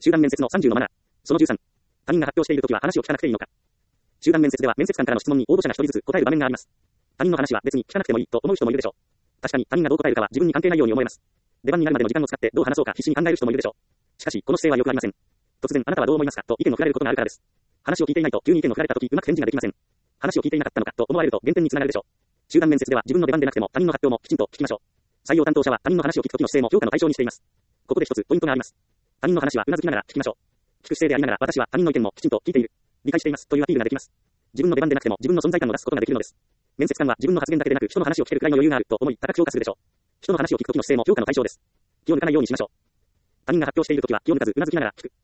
集団面接の30のマナー。その13。他人が発表しているときは話を聞かなくていいのか。集団面接では面接官からの質問に応募者が一人ずつ答える場面があります。他人の話は別に聞かなくてもいいと思う人もいるでしょう。確かに他人がどう答えるかは自分に関係ないように思えます。出番になるまでの時間を使ってどう話そうか必死に考える人もいるでしょう。しかし、この姿勢は良くありません。突然、あなたはどう思いますかと意見を振られることがあるからです。話を聞いていないと急に意見を振られたときうまく返事ができません。話を聞いていなかったのかと思われると減点につながるでしょう。集団面接では自分の出番でなくても他人の発表もきちんと聞きましょう。採用担当者は他人の話を聞くときの姿勢も評価の対象にしています。ここで一つポイントがあります。他人の話はうなずきながら聞きましょう。聞く姿勢でありながら私は他人の意見もきちんと聞いている。理解していますというアピールができます。自分の出番でなくても自分の存在感を出すことができるのです。面接官は自分の発言だけでなく人の話を聞けるくらいの余裕があると思い高く評価するでしょう。人の話を聞くときの姿勢も評価の対象です。気を抜かないようにしましょう。他人が発表しているときは気を抜かずうなずきながら聞く。